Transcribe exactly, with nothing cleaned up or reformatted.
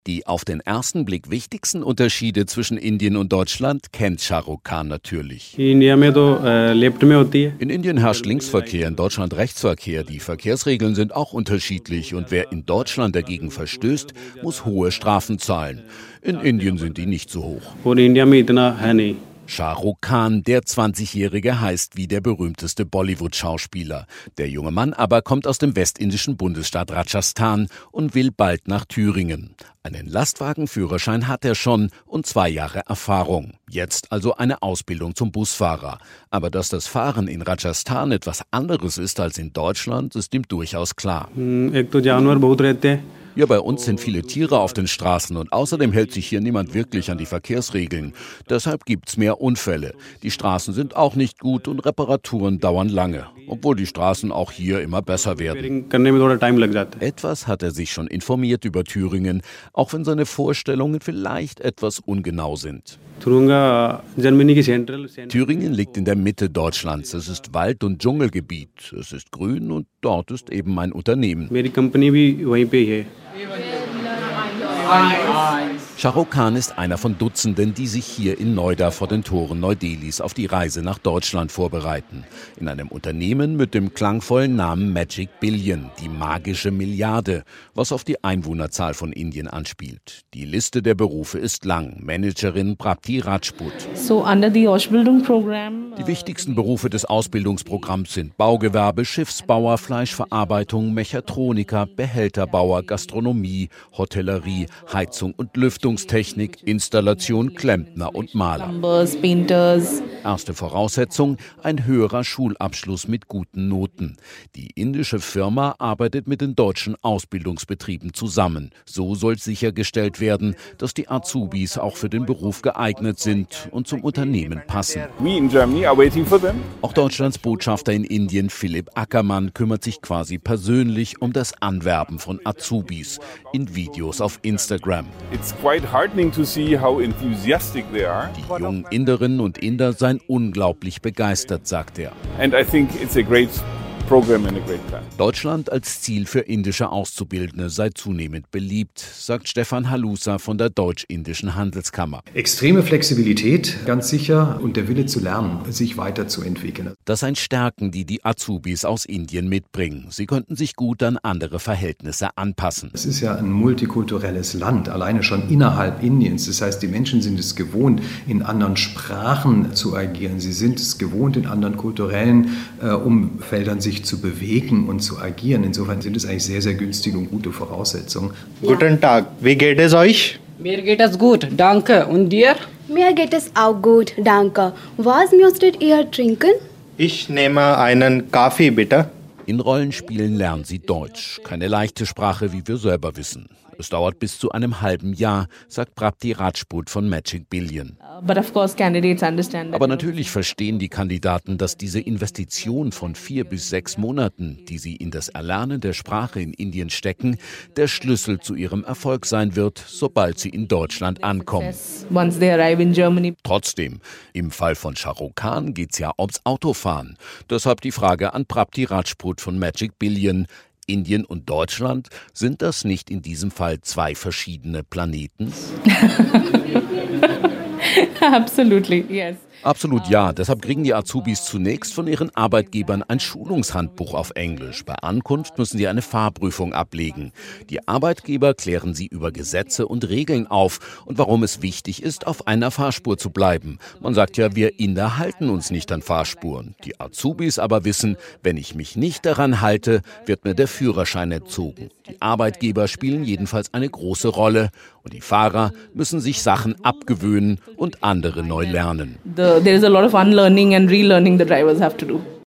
Die auf den ersten Blick wichtigsten Unterschiede zwischen Indien und Deutschland kennt Shah Rukh Khan natürlich. In Indien herrscht Linksverkehr, in Deutschland Rechtsverkehr. Die Verkehrsregeln sind auch unterschiedlich und wer in Deutschland dagegen verstößt, muss hohe Strafen zahlen. In Indien sind die nicht so hoch. Shah Rukh Khan, der zwanzigjährige, heißt wie der berühmteste Bollywood-Schauspieler. Der junge Mann aber kommt aus dem westindischen Bundesstaat Rajasthan und will bald nach Thüringen. Einen Lastwagenführerschein hat er schon und zwei Jahre Erfahrung. Jetzt also eine Ausbildung zum Busfahrer. Aber dass das Fahren in Rajasthan etwas anderes ist als in Deutschland, ist ihm durchaus klar. Ja, bei uns sind viele Tiere auf den Straßen und außerdem hält sich hier niemand wirklich an die Verkehrsregeln. Deshalb gibt's mehr Unfälle. Die Straßen sind auch nicht gut und Reparaturen dauern lange, obwohl die Straßen auch hier immer besser werden. Etwas hat er sich schon informiert über Thüringen, auch wenn seine Vorstellungen vielleicht etwas ungenau sind. Thüringen liegt in der Mitte Deutschlands. Es ist Wald- und Dschungelgebiet. Es ist grün und dort ist eben mein Unternehmen. Shah Rukh Khan ist einer von Dutzenden, die sich hier in Noida vor den Toren Neu-Delhis auf die Reise nach Deutschland vorbereiten. In einem Unternehmen mit dem klangvollen Namen Magic Billion, die magische Milliarde, was auf die Einwohnerzahl von Indien anspielt. Die Liste der Berufe ist lang. Managerin Prapti Rajput. So under the Ausbildung Program, die wichtigsten Berufe des Ausbildungsprogramms sind Baugewerbe, Schiffsbauer, Fleischverarbeitung, Mechatroniker, Behälterbauer, Gastronomie, Hotellerie, Heizung und Lüftungstechnik, Installation, Klempner und Maler. Plumbers, Painters. Erste Voraussetzung, ein höherer Schulabschluss mit guten Noten. Die indische Firma arbeitet mit den deutschen Ausbildungsbetrieben zusammen. So soll sichergestellt werden, dass die Azubis auch für den Beruf geeignet sind und zum Unternehmen passen. Auch Deutschlands Botschafter in Indien, Philipp Ackermann, kümmert sich quasi persönlich um das Anwerben von Azubis in Videos auf Instagram. Die jungen Inderinnen und Inder seien unglaublich begeistert, sagt er. Deutschland als Ziel für indische Auszubildende sei zunehmend beliebt, sagt Stefan Halusa von der Deutsch-Indischen Handelskammer. Extreme Flexibilität, ganz sicher, und der Wille zu lernen, sich weiterzuentwickeln. Das seien Stärken, die die Azubis aus Indien mitbringen. Sie könnten sich gut an andere Verhältnisse anpassen. Es ist ja ein multikulturelles Land, alleine schon innerhalb Indiens. Das heißt, die Menschen sind es gewohnt, in anderen Sprachen zu agieren. Sie sind es gewohnt, in anderen kulturellen äh, Umfeldern sich zu bewegen und zu agieren. Insofern sind es eigentlich sehr, sehr günstige und gute Voraussetzungen. Ja. Guten Tag, wie geht es euch? Mir geht es gut, danke. Und dir? Mir geht es auch gut, danke. Was möchtet ihr trinken? Ich nehme einen Kaffee, bitte. In Rollenspielen lernen sie Deutsch. Keine leichte Sprache, wie wir selber wissen. Es dauert bis zu einem halben Jahr, sagt Prapti Rajput von Magic Billion. But of course candidates understand. Aber natürlich verstehen die Kandidaten, dass diese Investition von vier bis sechs Monaten, die sie in das Erlernen der Sprache in Indien stecken, der Schlüssel zu ihrem Erfolg sein wird, sobald sie in Deutschland ankommen. Once they arrive in Germany. Trotzdem, im Fall von Shah Rukh Khan geht's ja ums Autofahren. Deshalb die Frage an Prapti Rajput von Magic Billion. Indien und Deutschland, sind das nicht in diesem Fall zwei verschiedene Planeten? Absolutely, yes. Absolut ja. Deshalb kriegen die Azubis zunächst von ihren Arbeitgebern ein Schulungshandbuch auf Englisch. Bei Ankunft müssen sie eine Fahrprüfung ablegen. Die Arbeitgeber klären sie über Gesetze und Regeln auf und warum es wichtig ist, auf einer Fahrspur zu bleiben. Man sagt ja, wir Inder halten uns nicht an Fahrspuren. Die Azubis aber wissen, wenn ich mich nicht daran halte, wird mir der Führerschein entzogen. Die Arbeitgeber spielen jedenfalls eine große Rolle und die Fahrer müssen sich Sachen abgewöhnen und andere neu lernen. The, there is a lot of unlearning and relearning the drivers have to do.